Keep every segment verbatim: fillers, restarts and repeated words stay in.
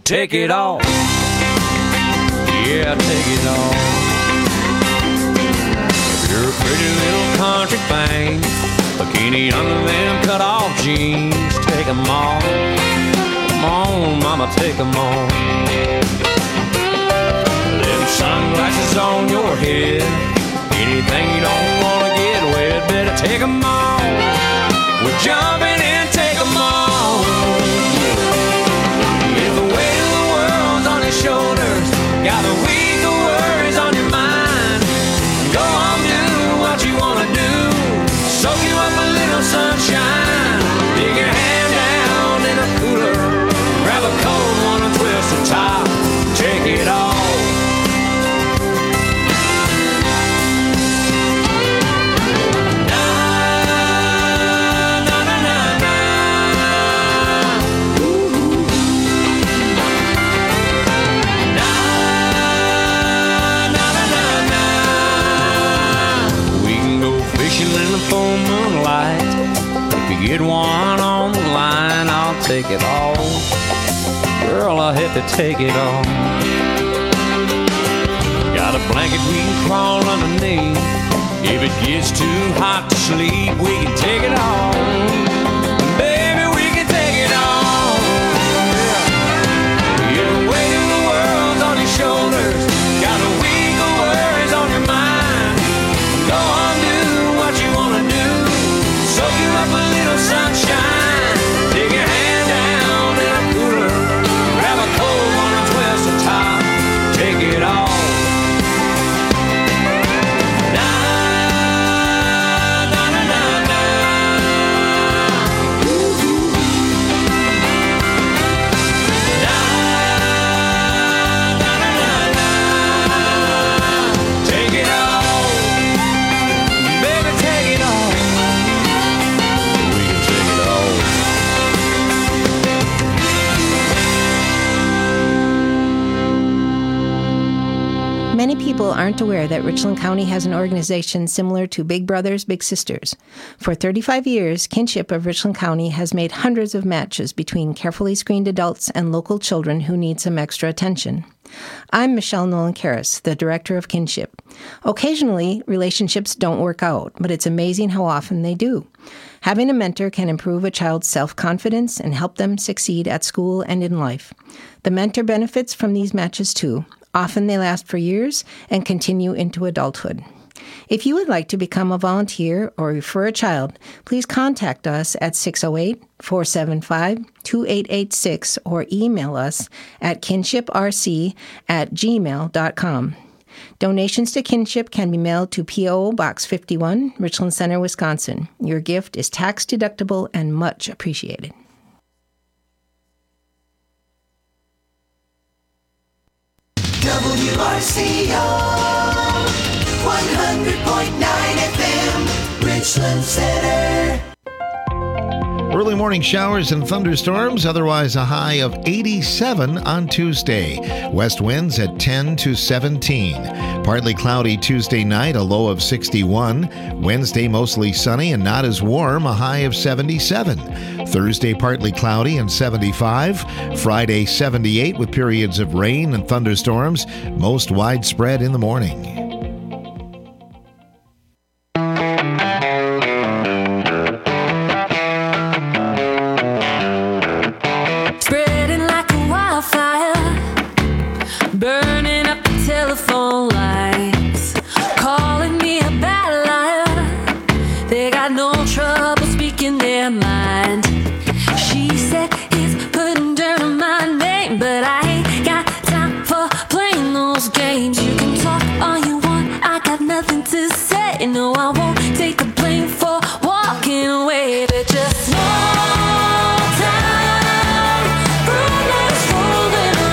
take it all. Yeah, take it all. If you're a pretty little country thing, bikini under them cut-off jeans, take 'em all. Come on, mama, take 'em all. Them sunglasses on your head, anything you don't wanna get wet, better take 'em all. We're jumping in, take 'em all. If the weight of the world's on your shoulders, got the week of worries on your mind, go on, do what you wanna do, soak you up a little sunshine, dig your hand down in a cooler, grab a cold one and twist the top, take it all. Full moonlight, if you get one on the line, I'll take it all. Girl, I have to take it all. Got a blanket we can crawl underneath. If it gets too hot to sleep, we can take it all. Baby, we can take it all. You're the weight of the world's on your shoulders, got a week of worries on your mind. Go on, do what you wanna do, soak you up a little sunshine, take your hand down in a cooler, grab a cold one and twist the top, take it all. Na na na na na. Na na na na na. Take it all. Baby, take it all. We can take it all. Many people aren't aware that Richland County has an organization similar to Big Brothers Big Sisters. For thirty-five years, Kinship of Richland County has made hundreds of matches between carefully screened adults and local children who need some extra attention. I'm Michelle Nolan-Karras, the director of Kinship. Occasionally, relationships don't work out, but it's amazing how often they do. Having a mentor can improve a child's self-confidence and help them succeed at school and in life. The mentor benefits from these matches too. Often they last for years and continue into adulthood. If you would like to become a volunteer or refer a child, please contact us at six oh eight, four seven five, two eight eight six or email us at kinshiprc at gmail dot com. Donations to Kinship can be mailed to P O. Box fifty-one, Richland Center, Wisconsin. Your gift is tax deductible and much appreciated. W R C O one hundred point nine F M, Richland Center. Early morning showers and thunderstorms, otherwise a high of eighty-seven on Tuesday. West winds at ten to seventeen. Partly cloudy Tuesday night, a low of sixty-one. Wednesday mostly sunny and not as warm, a high of seventy-seven. Thursday partly cloudy and seventy-five. Friday seventy-eight with periods of rain and thunderstorms, most widespread in the morning. Just small time, rumors rolling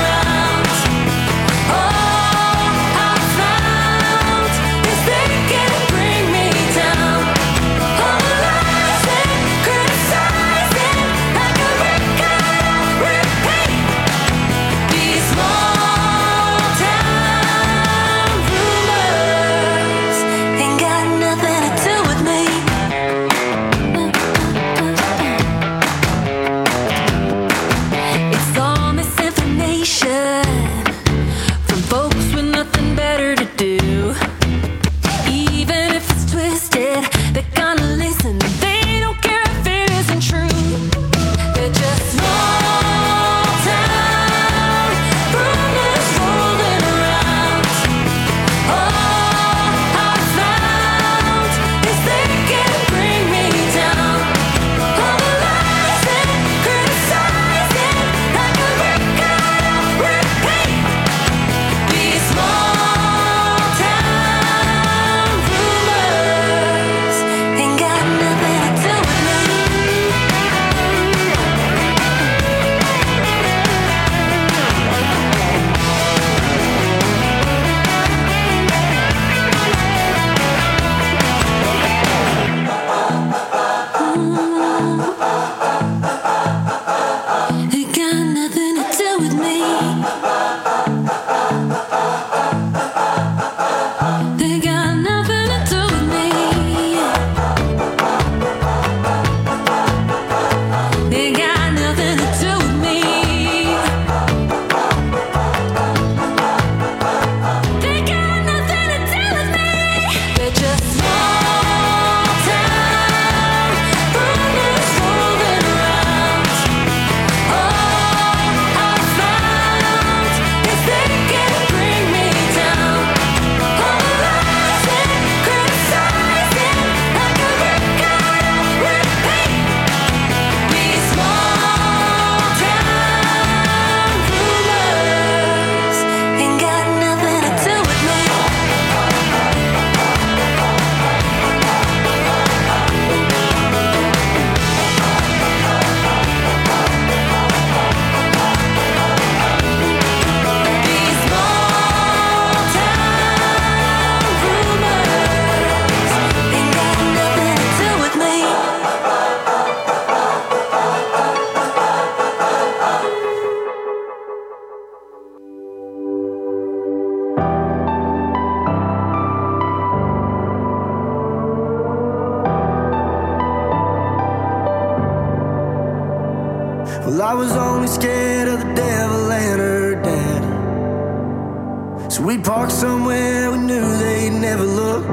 Well, I was only scared of the devil and her dad. So we'd park somewhere we knew they'd never look.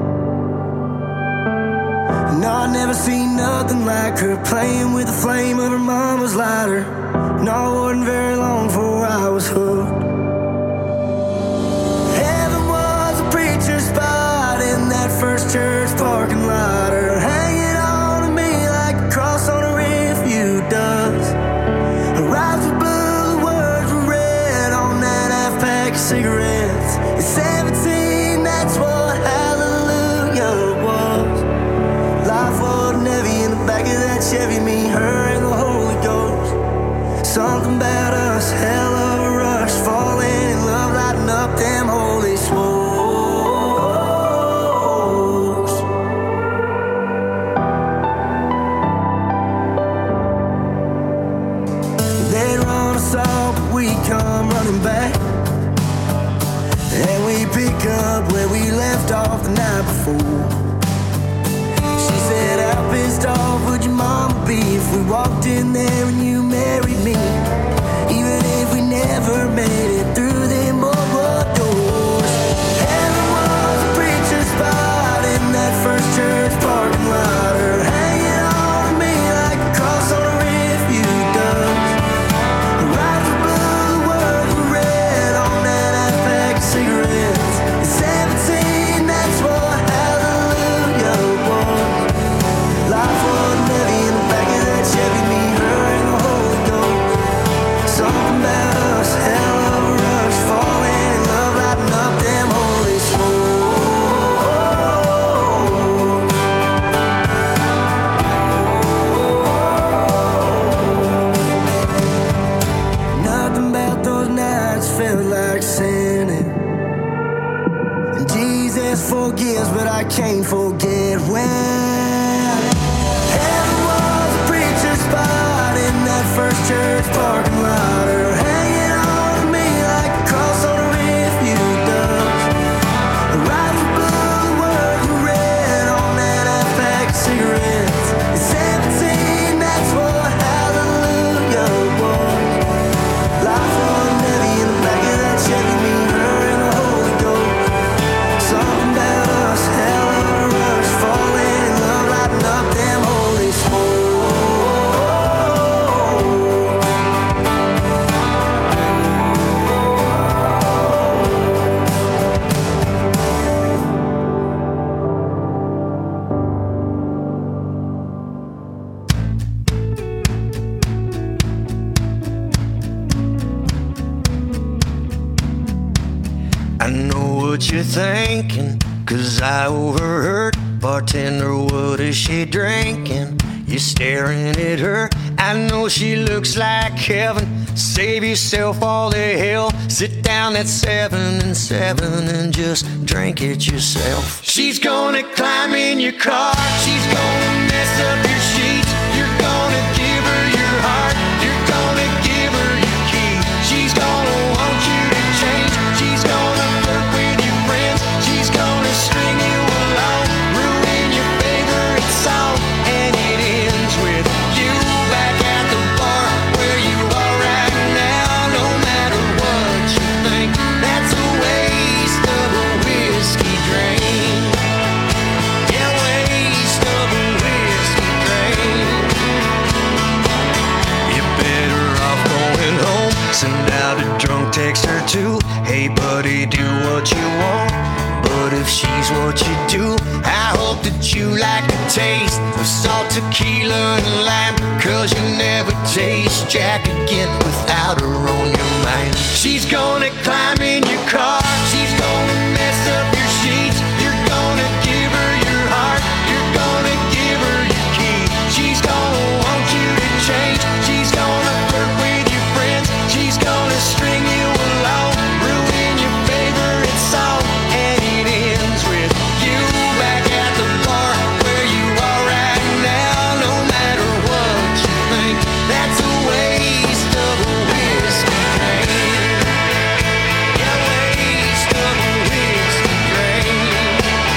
And I'd never seen nothing like her, playing with the flame of her mama's lighter. And I wasn't very long before I was hooked. Heaven was a preacher's spot in that first church parking lot, or hanging on to me like a cross on a refuge does. Her eyes were blue, the words were red on that half pack of cigarettes. At seventeen, that's what hallelujah was. Life wasn't heavy in the back of that Chevy, me, her, and the Holy Ghost. Something about us, hell of a rush, falling in love, lighting up them holy smokes. They'd run us off, but we come running back, and we pick up where we left off the night before. She said, how pissed off would your mama be if we walked in there and you married me? Even if we never made it through them boardwalk doors. Heaven was a preacher's spot in that first church parking lot, or hanging on to me like a cross on a refuge does. Her eyes were blue, the words were red on that half pack of cigarettes. At seventeen, that's what hallelujah was. Life wasn't heavy in the back of that Chevy, me, her, and the Holy Ghost. Something about us, hell of a rush, falling in love, lighting up them holy smokes. Nothing about those nights felt like sinning. And Jesus forgives, but I can't forget when heaven was a preacher's spot in that first church parking lot, or hanging on to me like a cross on a refuge does. Her eyes were blue, the words were red on that half pack of cigarettes. At seventeen, that's what hallelujah was. Life wasn't heavy in the back of that Chevy, me, her, and the Holy Ghost. Something about us, hell of a rush, falling in love, lighting up them holy smokes. I know what you're thinking, 'cause I overheard. Bartender, what is she drinking? You're staring at her. I know she looks like heaven. Save yourself all the hell. Sit down at seven and seven and just drink it yourself. She's gonna climb in your car. She's gonna mess up your sheets. You're gonna give her your heart. You're gonna give her your key. She's The drunk takes her to, hey buddy, do what you want. But if she's what you do, I hope that you like the taste of salt, tequila, and lime. Cause you'll never taste Jack again without her on your mind. She's gonna climb in your car, she's gonna mess up your sheets. You're gonna give her your heart, you're gonna give her your key. She's gonna want you to change, she's gonna flirt with your friends. She's gonna string you along, ruin your favorite song. And it ends with you back at the bar where you are right now. No matter what you think, that's a waste of a whiskey drink. Yeah, waste of a whiskey drink.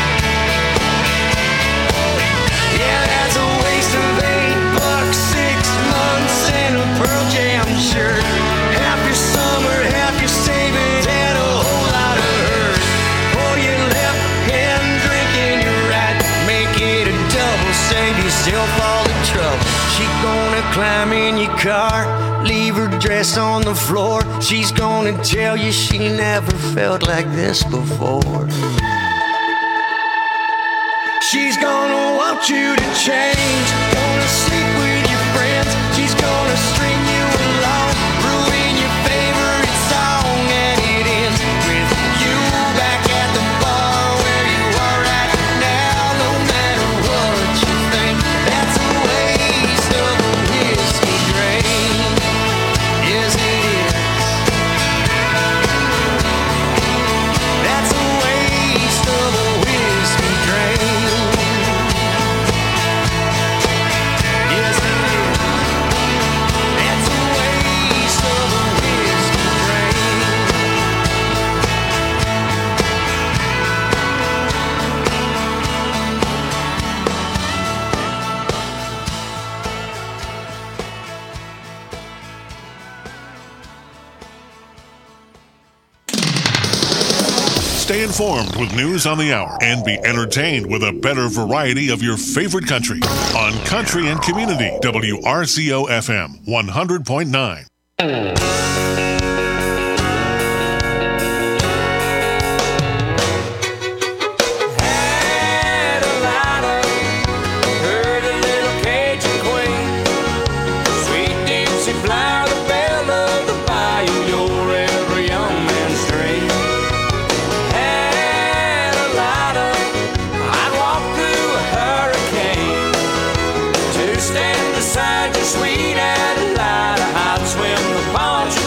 Yeah, that's a waste of eight bucks, six months, and a Pearl Jam shirt. Half your summer, half your savings, and a whole lot of hurt. Pour your left hand drink in your right, make it a double, save yourself all the trouble. She gonna climb in your car, leave her dress on the floor. She's gonna tell you she never felt like this before. She's gonna want you to change, gonna sleep with your friends. She's gonna string you along, ruin your favorite song. And it ends with you back at the bar where you are right now. No matter what you think, that's a waste of a whiskey drink. Yes, it is. That's a waste of a whiskey drink. Yes, it is. That's a waste of a whiskey drink. Stay informed with news on the hour and be entertained with a better variety of your favorite country on Country and Community, W R C O F M one hundred point nine. Had a lighter, heard a little Cajun queen. Sweet Dixie flower, the belle of the bayou, your every young man's dream. Had a lighter, I'd walk through a hurricane to stand beside your sweet Adelida. I'd swim the poncho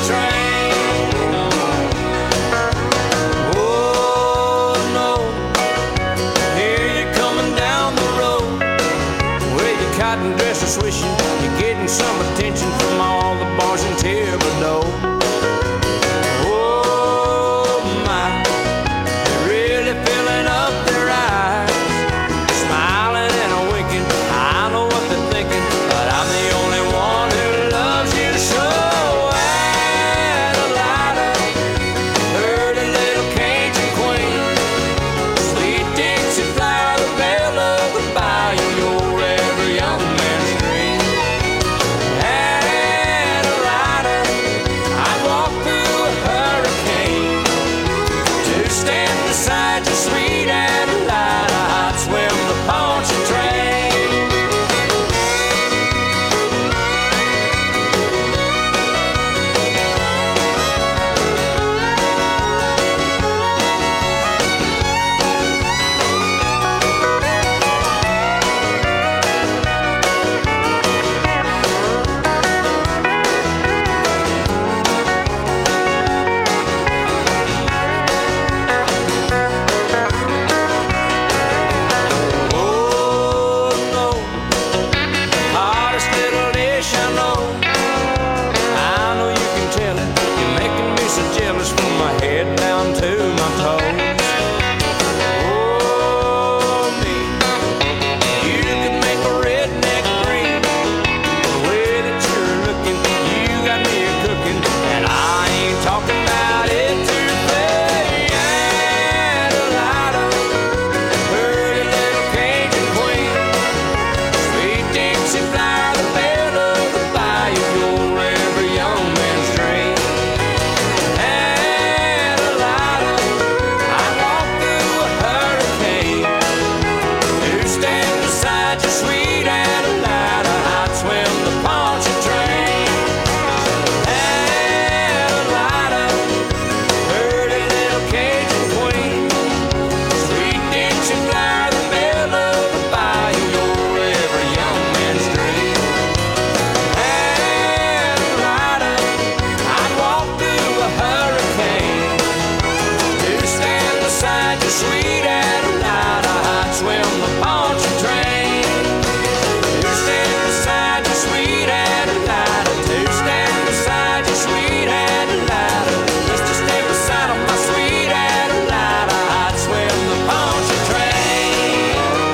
sweet Adelina, I'd swim the Poncha train. Two stand beside you, sweet Adelina. Two stand beside you, sweet Adelina. Just to stay beside of my sweet Adelina, I'd swim the Poncha train.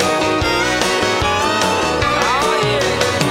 Oh yeah.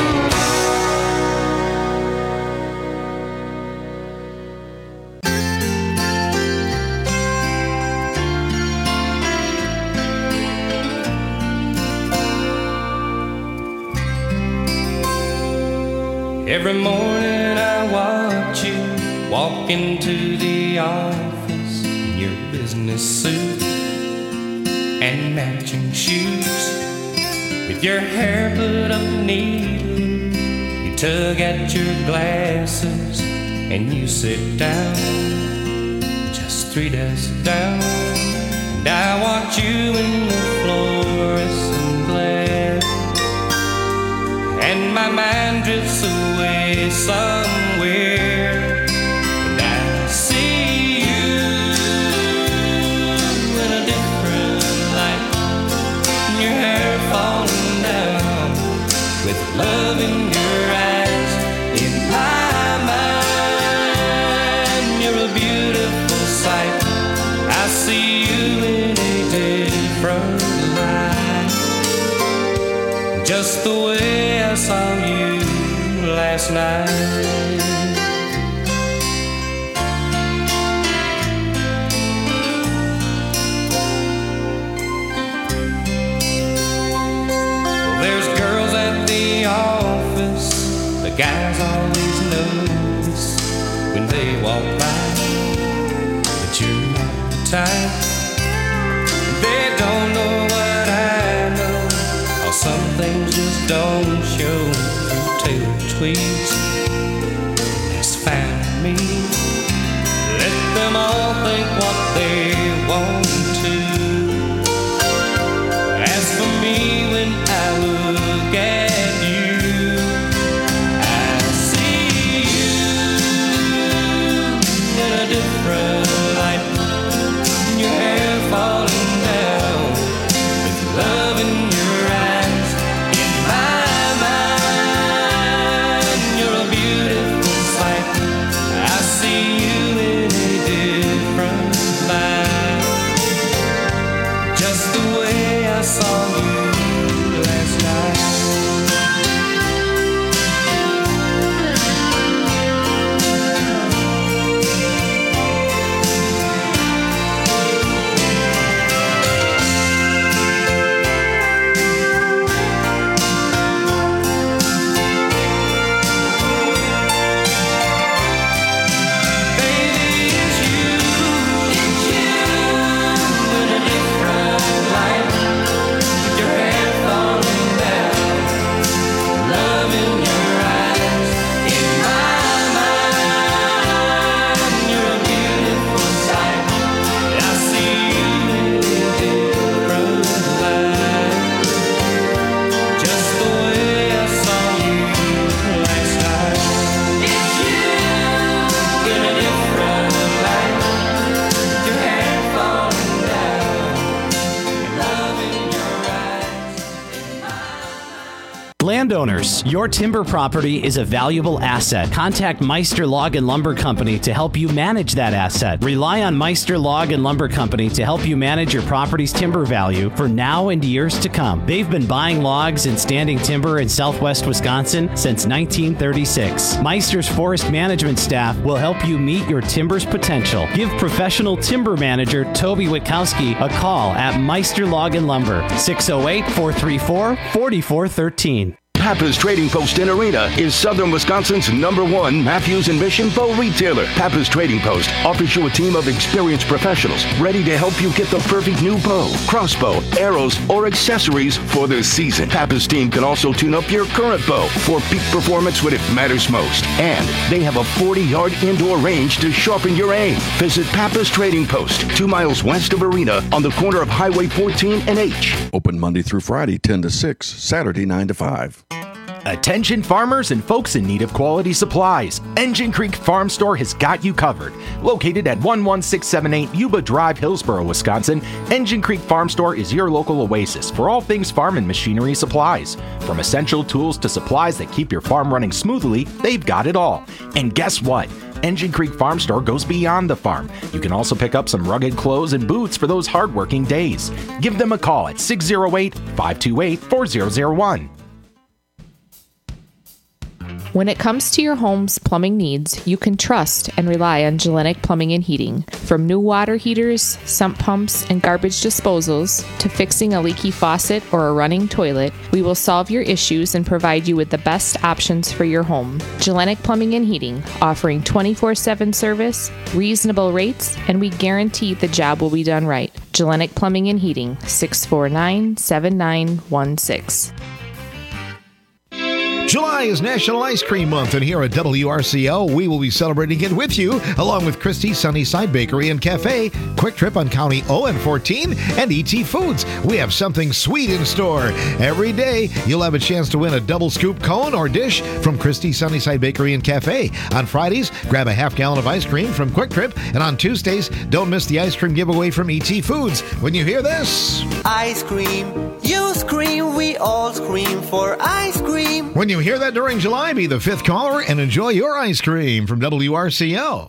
Every morning I watch you walk into the office in your business suit and matching shoes. With your hair put up neatly, you tug at your glasses and you sit down, just three desks down. And I watch you in the fluorescent glare, and my mind drifts away somewhere, and I see you in a different light, and your hair falling down with love in your eyes. In my mind, you're a beautiful sight. I see you in a different light, just the way I saw you last night. Well, there's girls at the office, the guys always notice when they walk by, but you're not the type. They don't know what I know. Some things just don't show through tailored tweets. That's fine with me. Let them all think what they want to. As for me, when I look at you, I see you in a different light. Your hair falling down with love in your eyes. Saw you last night. Landowners, your timber property is a valuable asset. Contact Meister Log and Lumber Company to help you manage that asset. Rely on Meister Log and Lumber Company to help you manage your property's timber value for now and years to come. They've been buying logs and standing timber in southwest Wisconsin since nineteen thirty-six. Meister's forest management staff will help you meet your timber's potential. Give professional timber manager Toby Witkowski a call at Meister Log and Lumber, six oh eight, four three four, four four one three. Pappas Trading Post in Arena is southern Wisconsin's number one Matthews and Mission bow retailer. Pappas Trading Post offers you a team of experienced professionals ready to help you get the perfect new bow, crossbow, arrows, or accessories for the season. Pappas team can also tune up your current bow for peak performance when it matters most. And they have a forty-yard indoor range to sharpen your aim. Visit Pappas Trading Post, two miles west of Arena on the corner of Highway fourteen and H. Open Monday through Friday, ten to six, Saturday, nine to five. Attention farmers and folks in need of quality supplies. Engine Creek Farm Store has got you covered. Located at one one six seven eight Yuba Drive, Hillsboro, Wisconsin, Engine Creek Farm Store is your local oasis for all things farm and machinery supplies. From essential tools to supplies that keep your farm running smoothly, they've got it all. And guess what? Engine Creek Farm Store goes beyond the farm. You can also pick up some rugged clothes and boots for those hardworking days. Give them a call at six oh eight, five two eight, four zero zero one. When it comes to your home's plumbing needs, you can trust and rely on Gellenic Plumbing and Heating. From new water heaters, sump pumps, and garbage disposals, to fixing a leaky faucet or a running toilet, we will solve your issues and provide you with the best options for your home. Gellenic Plumbing and Heating, offering twenty-four seven service, reasonable rates, and we guarantee the job will be done right. Gellenic Plumbing and Heating, six four nine, seven nine one six. July is National Ice Cream Month, and here at W R C O, we will be celebrating it with you, along with Christie's Sunnyside Bakery and Cafe, Quick Trip on County O N fourteen, and E T Foods. We have something sweet in store. Every day, you'll have a chance to win a double scoop cone or dish from Christie's Sunnyside Bakery and Cafe. On Fridays, grab a half gallon of ice cream from Quick Trip, and on Tuesdays, don't miss the ice cream giveaway from E T Foods. When you hear this, Ice cream, you scream, we all scream for ice cream. When you hear that during July, be the fifth caller and enjoy your ice cream from W R C O.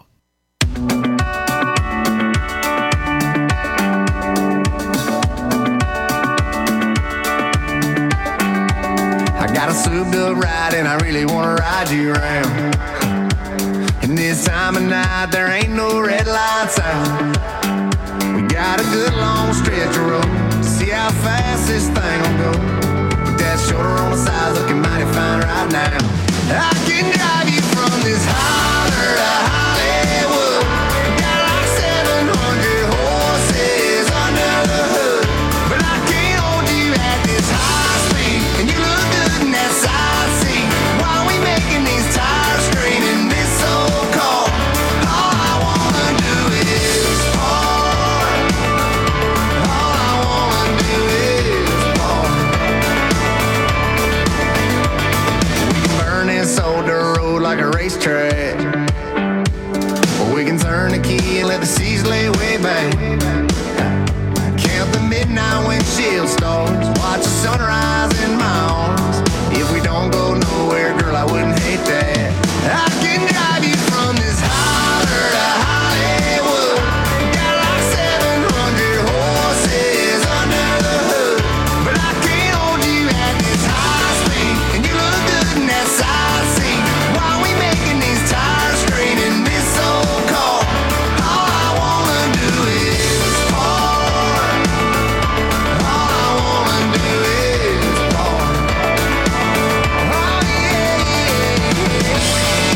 I got a suit built right and I really want to ride you around. And this time of night there ain't no red lights out. We got a good long stretch of road. See how fast this thing will go. That shoulder on the side looking mighty fine right now. I can drive you from this holler to Hollywood. Got like seven hundred horses under the hood. But I can't hold you at this high speed. And you look good in that side seat. While we making these tires straining this old car. All I wanna do is park. All I wanna do is park. This old dirt road like a racetrack, or we can turn the key and let the seas lay way back. Count the midnight windshield stars, watch the sunrise in my arms. If we don't go nowhere, girl, I wouldn't hate that. I can drive you from this holler to Hollywood. Got like seven hundred horses under the hood. But I can't hold you at this high speed. And you look good in that side seat. While we making these tires straight in this old car. All I wanna do is park. All I wanna do is park. Oh yeah, yeah.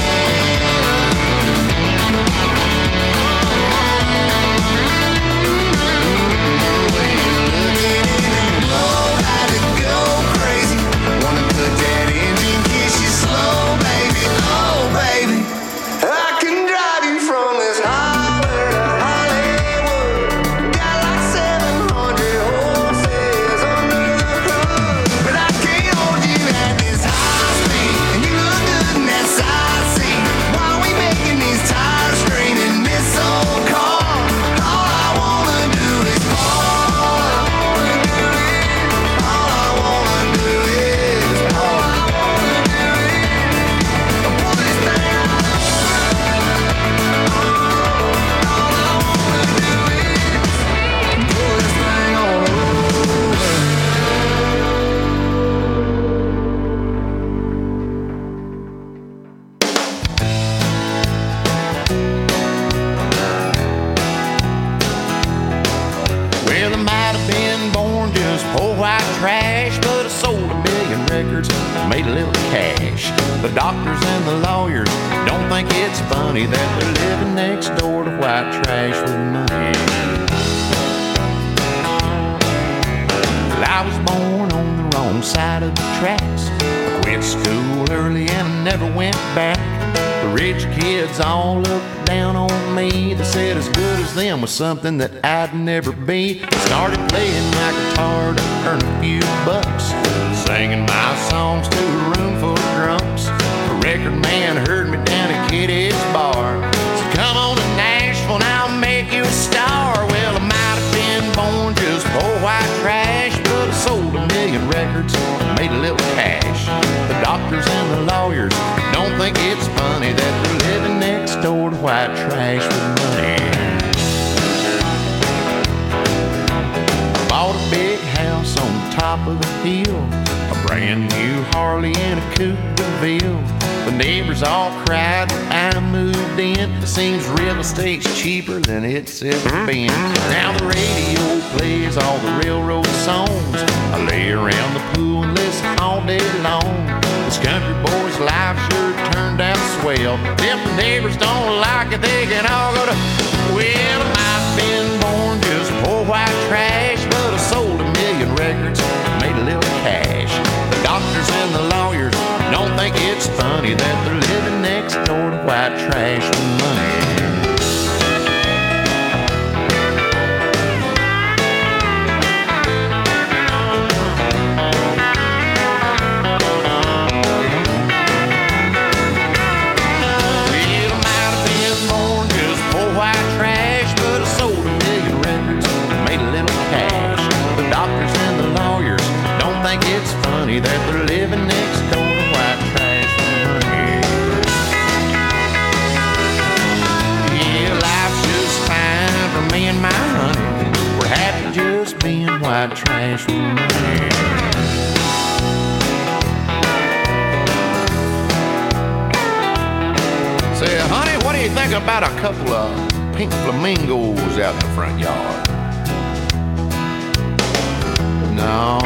Made a little cash. The doctors and the lawyers don't think it's funny that they're living next door to white trash with money. Well, I was born on the wrong side of the tracks. I quit school early and I never went back. The rich kids all looked down on me. They said as good as them was something that I'd never be. I started playing my guitar to earn a few bucks. singing my songs to a room full of drunks. The record man heard me down at Kitty's bar. Said, come on to Nashville, now I'll make you a star. Well, I might have been born just poor white trash, but I sold a million records, made a little cash. The doctors and the lawyers don't think it's funny that they're living next door to white trash with money. Bought a big house on top of the hill, a brand new Harley and a Coupe de Ville. The neighbors all cried when I moved in. It seems real estate's cheaper than it's ever been. Now the radio plays all the railroad songs. I lay around the pool and listen all day long. This country boy's life sure turned out swell. If the neighbors don't like it, they can all go to, well, I might have been born just poor white trash, but I sold a million records, made a little cash. The doctors and the lawyers don't think it's funny that they're living next door to white trash with money. It's funny that they're living next door to white trash for money. Yeah, life's just fine for me and my honey. We're happy just being white trash for money. Say, honey, what do you think about a couple of pink flamingos out in the front yard? No.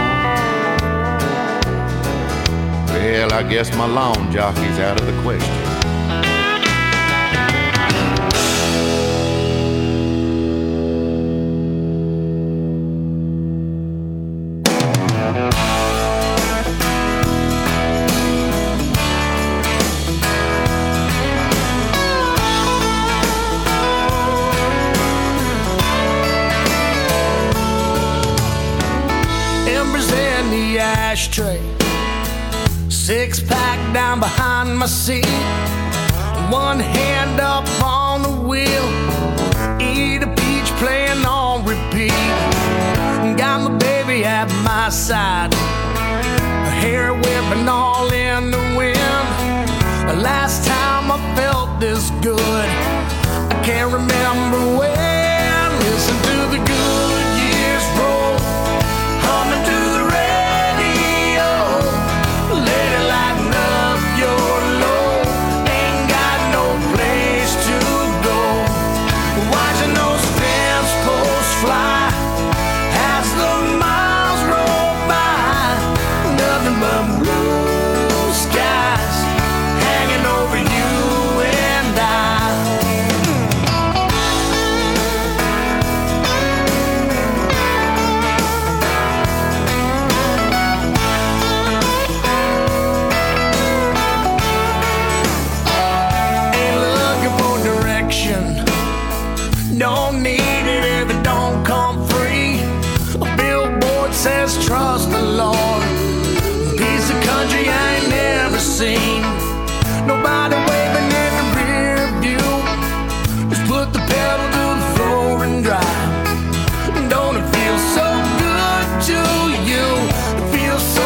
Well, I guess my lawn jockey's out of the question. Embers in the ashtray, six pack down behind my seat, one hand up on the wheel, eat a peach playing on repeat. Got my baby at my side, her hair whipping all in the wind. The last time I felt this good, I can't remember when. Listen to the good years roll, humming to the radio. Lady, lighten up your load, ain't got no place to go. Watching those fence posts fly as the miles roll by. Nothing but blue skies hanging over you and I. Don't need it if it don't come free. A billboard says trust the Lord. Piece of country I ain't never seen. Nobody waving in the rear view. Just put the pedal to the floor and drive. Don't it feel so good to you? It feels so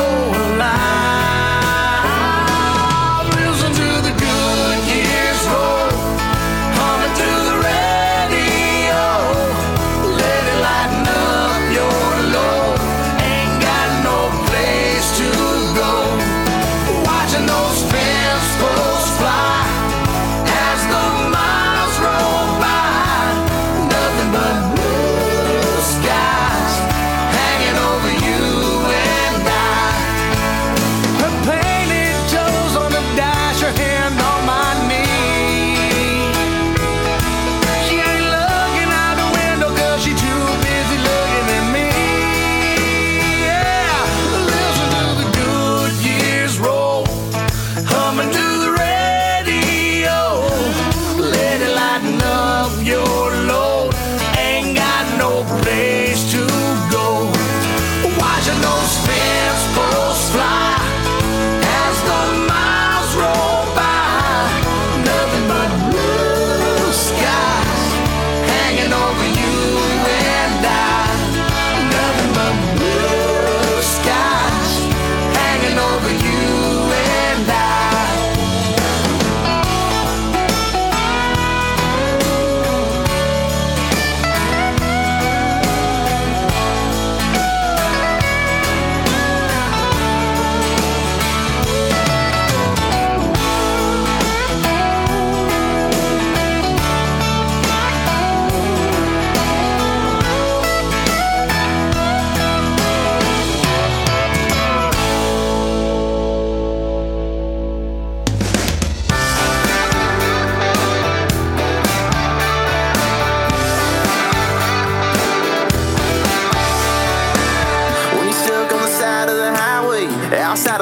alive. Listen to the good years roll, humming to the those fans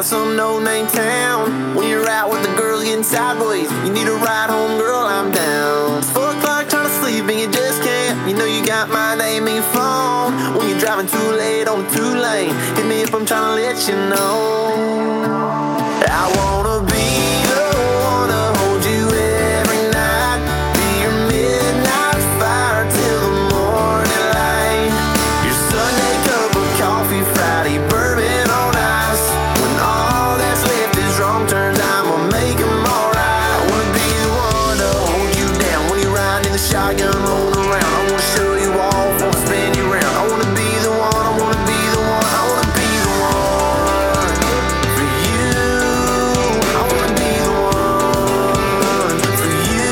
of some no-name town. When you're out with the girls getting sideways, you need a ride home, girl, I'm down. It's four o'clock trying to sleep and you just can't. You know you got my name in your phone. When you're driving too late on the two-lane, hit me up, I'm trying to let you know. I wanna be the one to hold you every night, be your midnight fire till the morning light, your Sunday cup of coffee, Friday bourbon on ice. When all that's left is wrong turns, I'ma make them alright. I wanna be the one to hold you down when you're riding in the shotgun rolling around. I wanna show you off, wanna spin you around. I wanna be the one, I wanna be the one, I wanna be the one for you. I wanna be the one for you,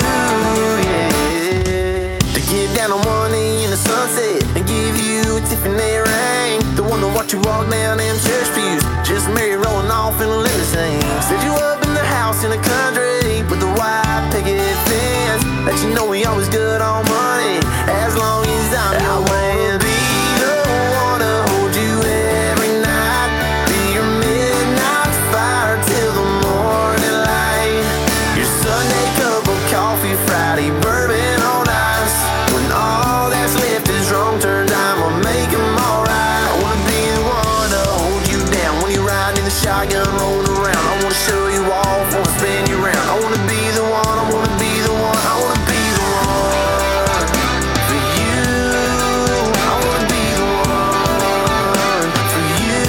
yeah. To get down on one knee in the sunset and give you a Tiffany ring. The one to watch you walk down them church pews, just Mary rolling off in a limousine. Set you up in the house in the country with the white picket fence. Let you know we always good on money as long as I'm your way. Be the one to hold you every night, be your midnight fire till the morning light, your Sunday cup of coffee, Friday bourbon on ice. When all that's left is wrong turns, I'ma make them alright. I wanna be the one to hold you down when you're riding in the shotgun rolling around. I wanna show you off, wanna spin you around. I wanna be the one, I wanna be the one, I wanna be the one for you. I wanna be the one for you,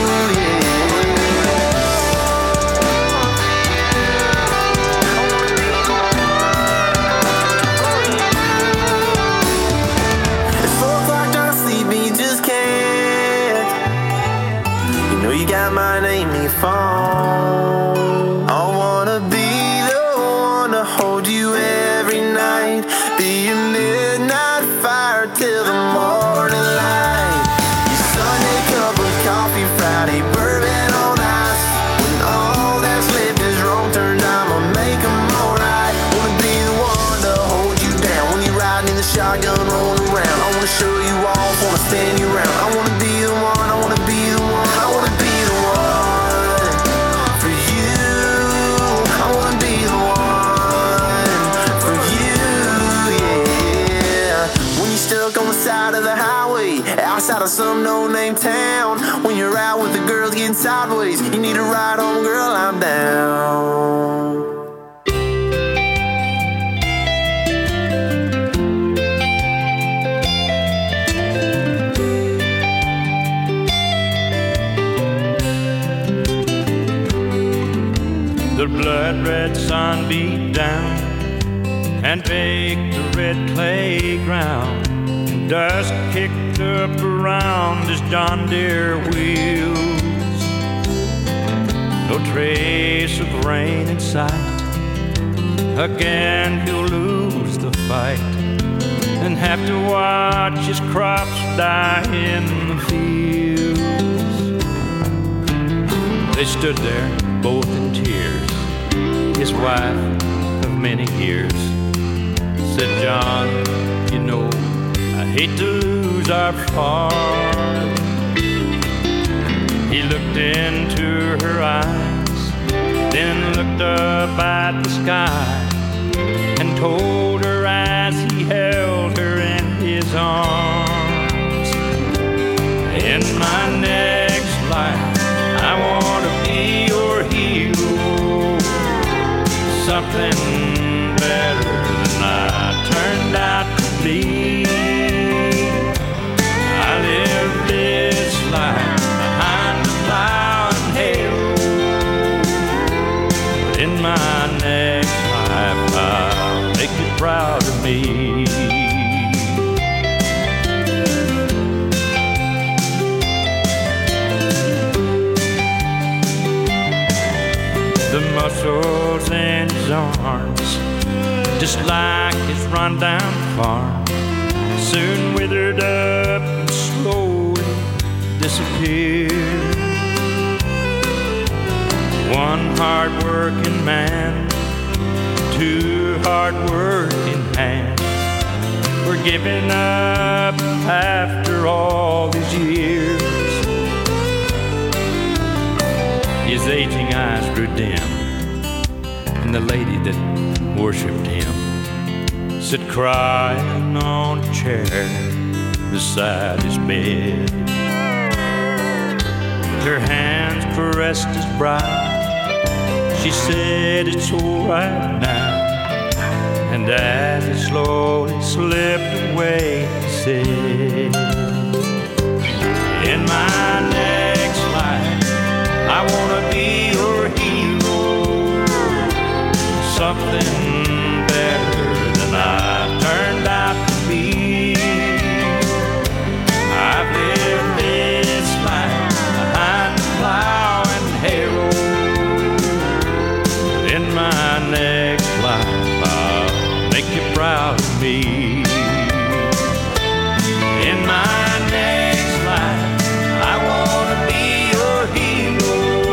yeah. It's four o'clock trying to sleep and you just can't. You know you got my name in your phone. I wanna be the one to hold you every night, be your midnight fire till the morning light, your Sunday cup of coffee, Friday bourbon on ice. When all that's left is wrong turns, I'ma make them alright. Wanna be the one to hold you down when you're riding in the shotgun rolling around. I wanna show you off, wanna spin you around. I wanna be the one, I wanna be the one, I wanna be the one for you. I wanna be the one for you, yeah. When you're stuck on the side of the highway, outside of some no-name town, when you're out with the girls getting sideways, you need a ride home, girl, I'm down. The blood red sun beat down and baked the red clay ground, and dust kicked up around his John Deere wheels. No trace of rain in sight, again he'll lose the fight and have to watch his crops die in the fields. They stood there both in tears, his wife of many years said, John, you know, I hate to lose our farm. He looked into her eyes, then looked up at the sky and told her as he held her in his arms, in my next life I want to be your hero, something better than I turned out to be. I live this life behind the plow and hail, but in my next life I'll make you proud of me. The muscles in his arms, just like his run-down farm, soon withered up and slowly disappeared. One hard-working man, two hard-working hands were giving up after all these years. You His aging eyes grew dim, and the lady that worshipped him sat crying on a chair beside his bed. Her hands caressed his brow. She said, "It's all right now." And as he slowly slipped away, he said, "In my next life, I wanna be your hero, something better than I turned out to be. I've lived this life behind the plow and harrow. In my next life, I'll make you proud of me. In my next life, I wanna be your hero,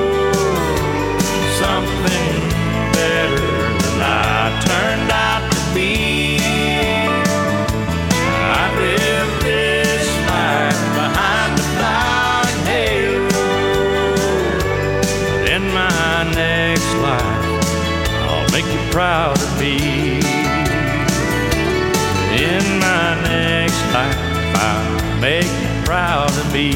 something better than I turned out to be. I lived this life behind the plow and harrow. But in my next life, I'll make you proud of me. In my next life, I'll make you proud of me."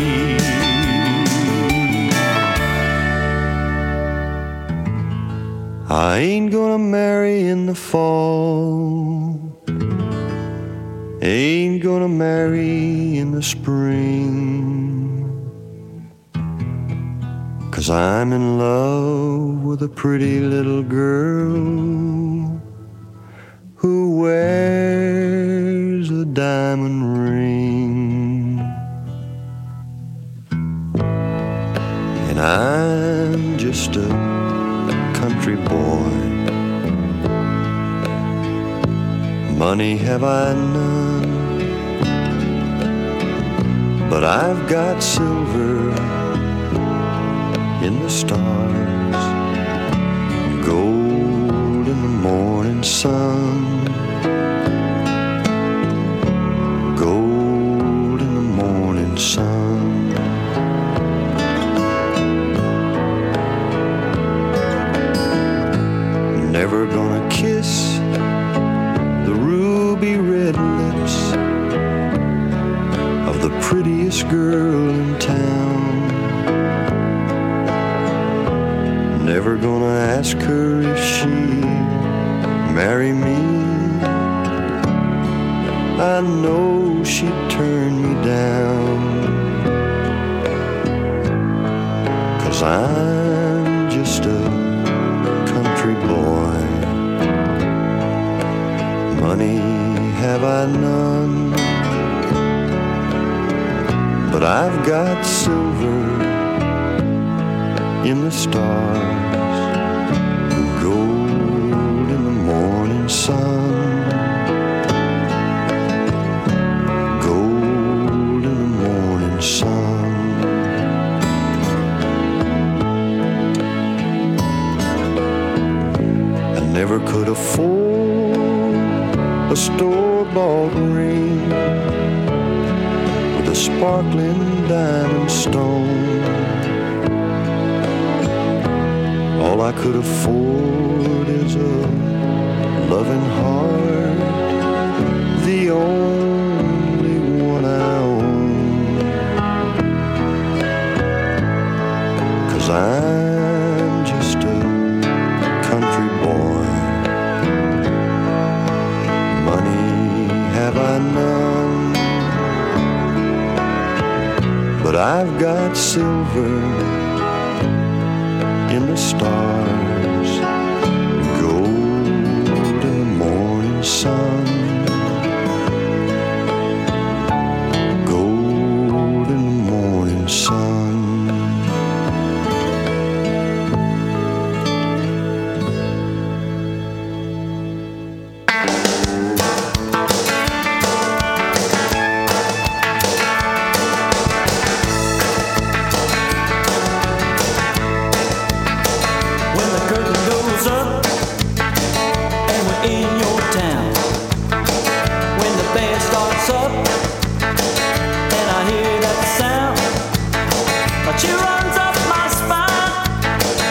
I ain't gonna marry in the fall, ain't gonna marry in the spring, 'cause I'm in love with a pretty little girl who wears a diamond ring. And I'm just a country boy. Money have I none, but I've got silver in the stars, gold in the morning sun, gold in the morning sun. Never gonna kiss the ruby red lips of the prettiest girl in town. Never gonna ask her if she'd marry me. I know she'd turn me down, 'cause I'm just a country boy. Money have I none, but I've got silver in the stars, gold in the morning sun, gold in the morning sun. I never could afford a store-bought ring with a sparkling diamond stone. All I could afford is a loving heart, the only one I own. 'Cause I'm just a country boy. Money have I none, but I've got silver in the stars, gold in the morning sun, gold in the morning sun. She runs up my spine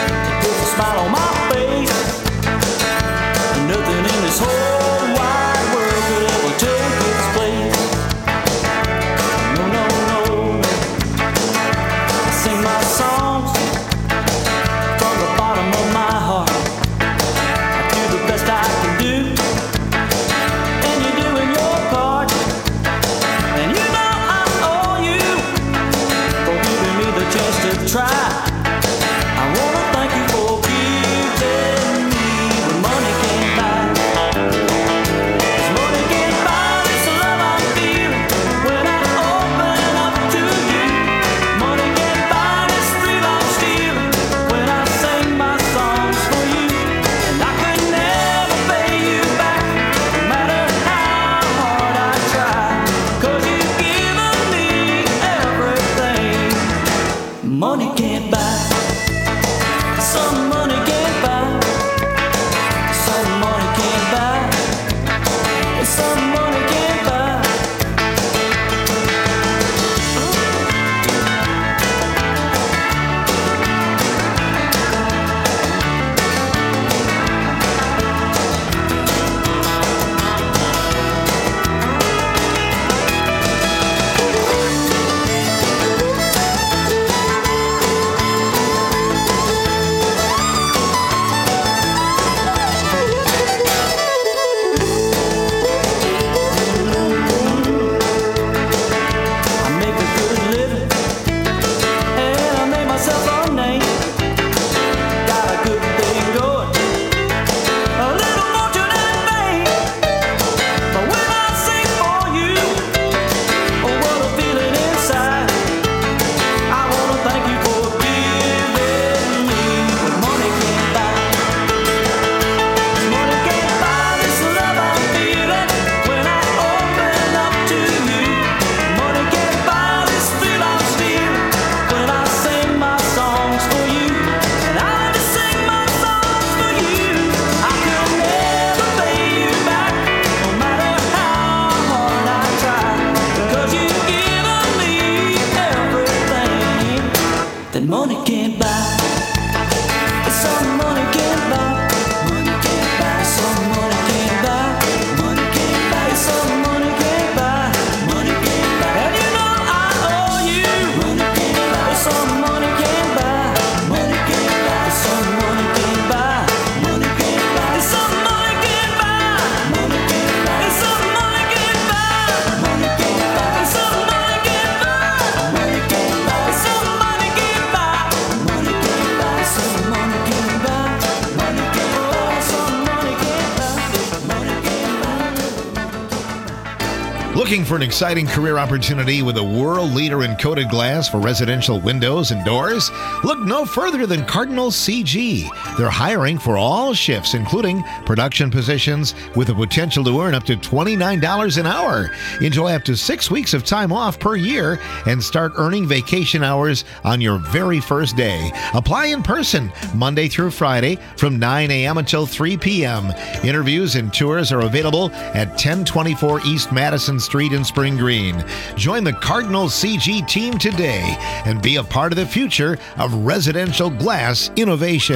Looking for an exciting career opportunity with a world leader in coated glass for residential windows and doors? Look no further than Cardinal C G. They're hiring for all shifts, including production positions, with the potential to earn up to twenty-nine dollars an hour. Enjoy up to six weeks of time off per year and start earning vacation hours on your very first day. Apply in person Monday through Friday from nine a.m. until three p.m. Interviews and tours are available at ten twenty-four East Madison Street in Spring Green. Join the Cardinal C G team today and be a part of the future of residential glass innovation.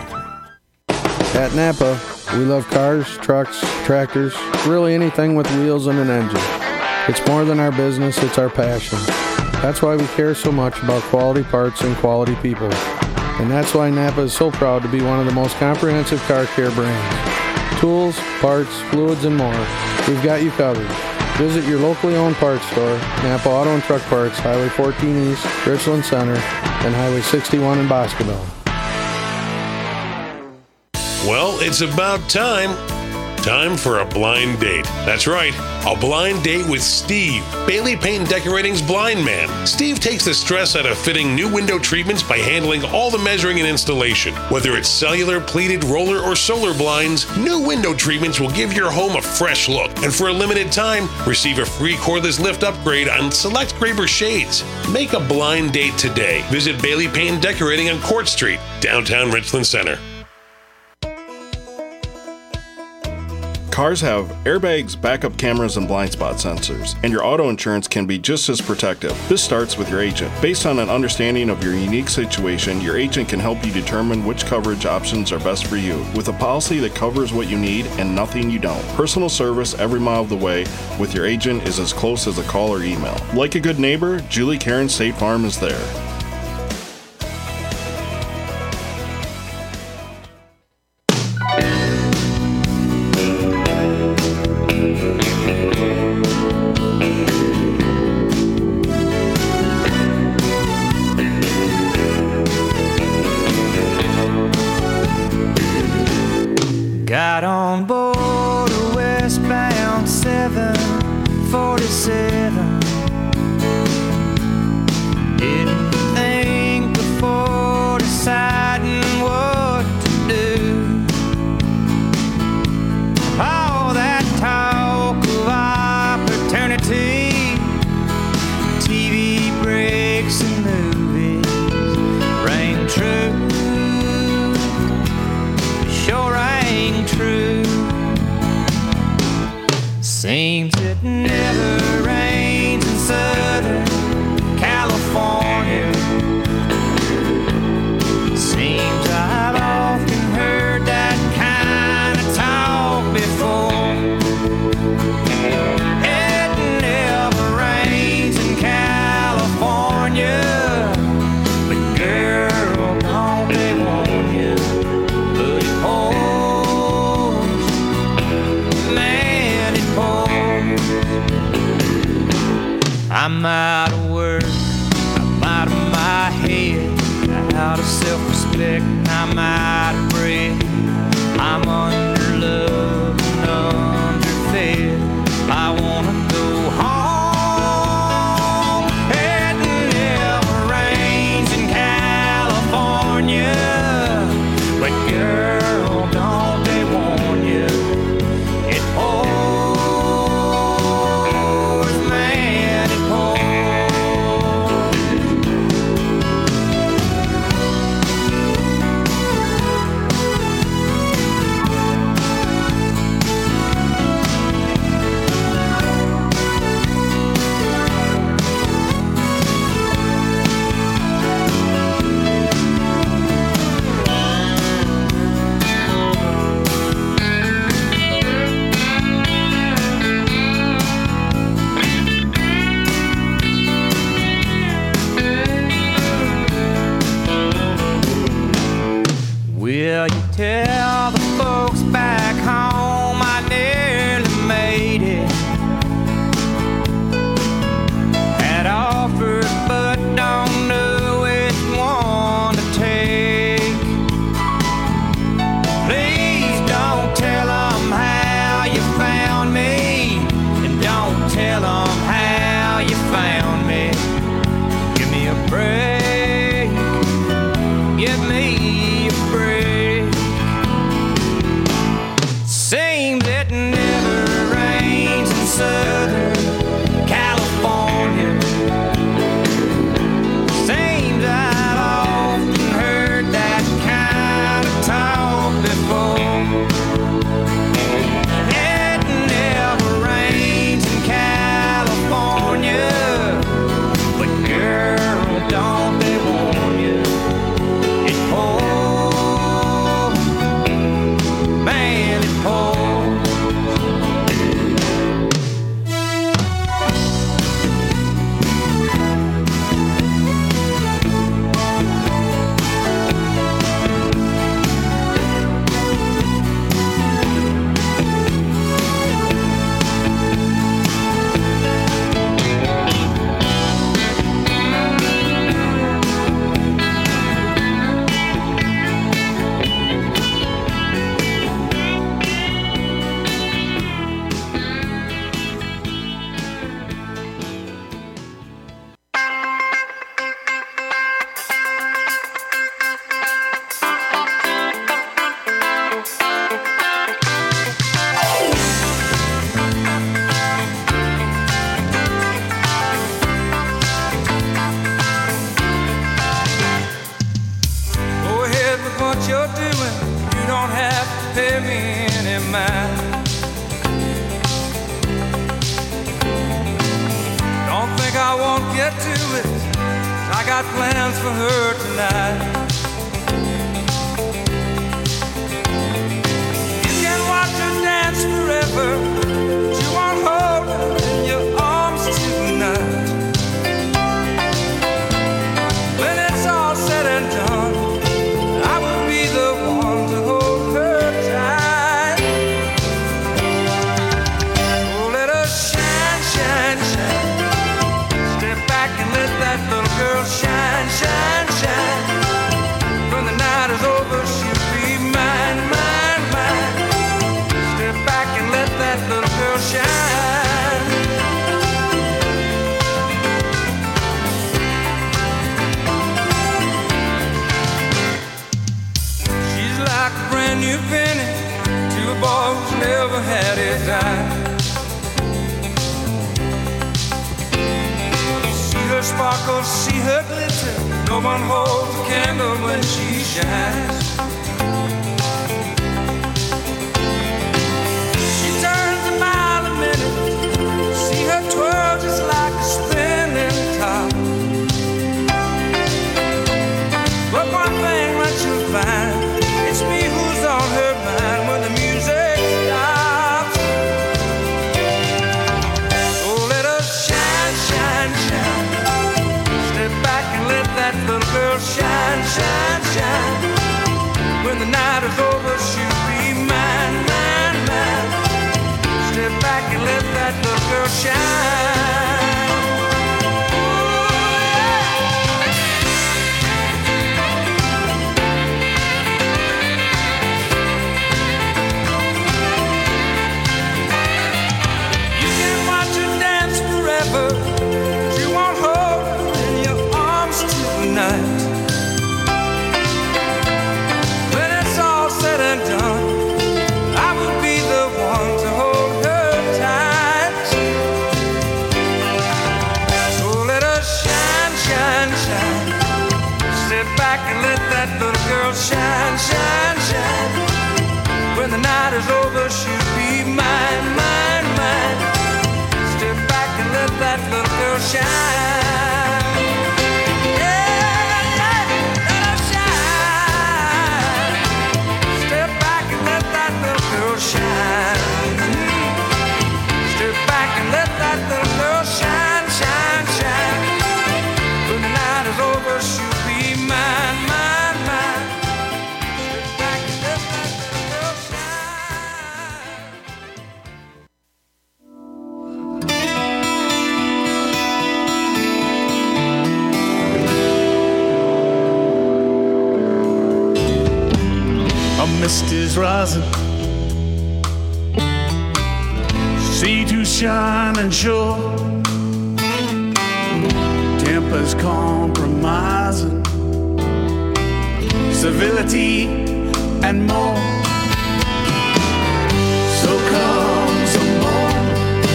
At Napa, we love cars, trucks, tractors, really anything with wheels and an engine. It's more than our business, it's our passion. That's why we care so much about quality parts and quality people. And that's why Napa is so proud to be one of the most comprehensive car care brands. Tools, parts, fluids, and more. We've got you covered. Visit your locally owned parts store, Napa Auto and Truck Parts, Highway fourteen East, Richland Center, and Highway sixty-one in Boscoville. Well, it's about time. Time for a blind date. That's right, a blind date with Steve, Bailey Paint and Decorating's blind man. Steve takes the stress out of fitting new window treatments by handling all the measuring and installation. Whether it's cellular, pleated, roller, or solar blinds, new window treatments will give your home a fresh look. And for a limited time, receive a free cordless lift upgrade on select Graber shades. Make a blind date today. Visit Bailey Paint and Decorating on Court Street, downtown Richland Center. Cars have airbags, backup cameras, and blind spot sensors, and your auto insurance can be just as protective. This starts with your agent. Based on an understanding of your unique situation, your agent can help you determine which coverage options are best for you, with a policy that covers what you need and nothing you don't. Personal service every mile of the way with your agent is as close as a call or email. Like a good neighbor, Julie Karen State Farm is there. Got on board a westbound seven forty-seven. Didn't think before deciding what to do. All that talk of opportunity, T V breaks and movies rang true. Sure rang true. Seems it never rains in Southern California. Seems I've often heard that kind of talk before. It never rains in California, but girl, don't they warn you? But it pours, man, it pours. I'm out of work, I'm out of my head, out of self-respect, I'm out of breath. I'm under love and underfed. I wanna go home. It never rains in California, but girl, don't they warn you? It pours, man, it pours. get to it. I got plans for her tonight. You can watch her dance forever, but you won't hold her in your arms tonight. When it's all said and done, I will be the one to hold her tight. Oh, let her shine, shine, shine. Step back and let that little girl shine, shine, shine. When the night is over, she'll be mine, mine, mine. Step back and let that little girl shine. She's like a brand new penny to a boy who's never had a dime. See her sparkle, see her glitter. No one holds a candle when she shines. She turns a mile a minute. See her twirl just like a spinning top. But one thing that you'll find, it's me who's on her mind when the music stops. Oh, let her shine, shine, shine. Step back and let that little girl shine, shine, shine. When the night is over, she'll be mine, mine, mine. Step back and let that little girl shine. You can watch her dance forever, but you won't hold her in your arms tonight. When it's all said and done, I will be the one to hold her tight. So let her shine, shine, shine. Step back and let that little girl shine, shine, shine. When the night is over, she'll be mine, mine, mine. Step back and let that little girl shine. Yeah, yeah, let her shine. Step back and let that little girl shine. Step back and let that little girl shine, shine, shine. When the night is over, she'll be mine, mine, mine. Step back and let that little girl shine. A mist is rising, sea to shine and shore. Tempers compromising, civility and more. So comes the morn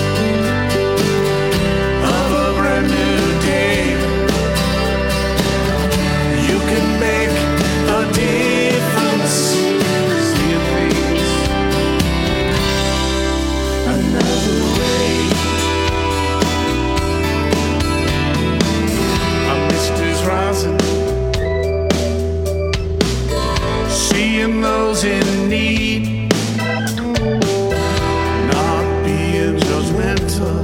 of a brand new day. You can make a difference. Seeing things another way. A mist is rising, seeing those in need, not being judgmental.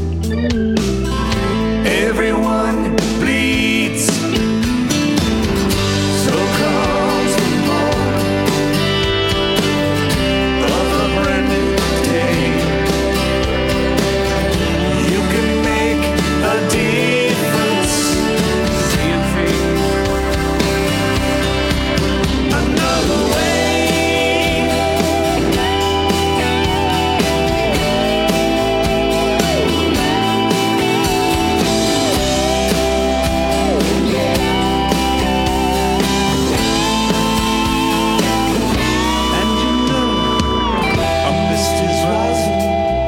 Everyone bleeds. So comes the morn of a brand new day. You can make a difference. Seeing things another way. And you know a mist is rising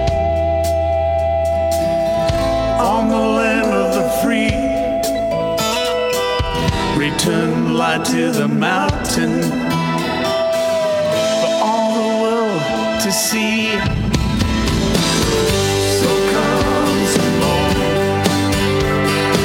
on the land of the free. Return light to the mountain for all the world to see. So comes the morn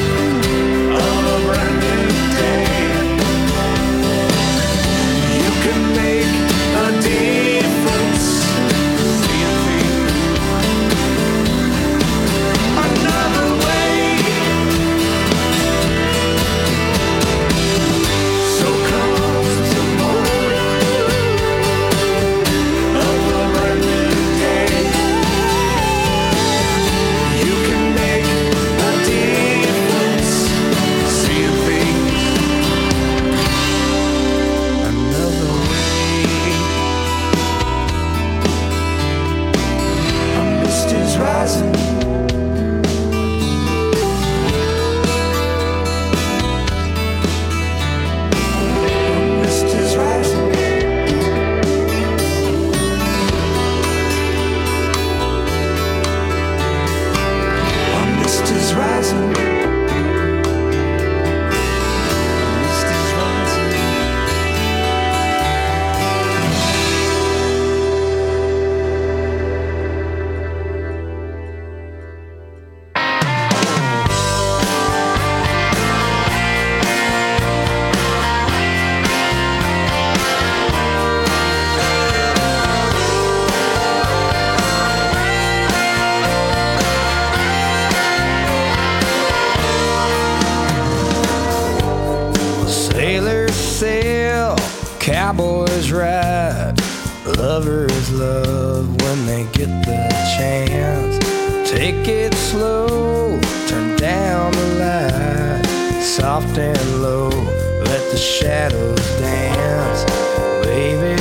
Cowboys ride, lovers love when they get the chance. Take it slow, turn down the light, soft and low, let the shadows dance. Baby,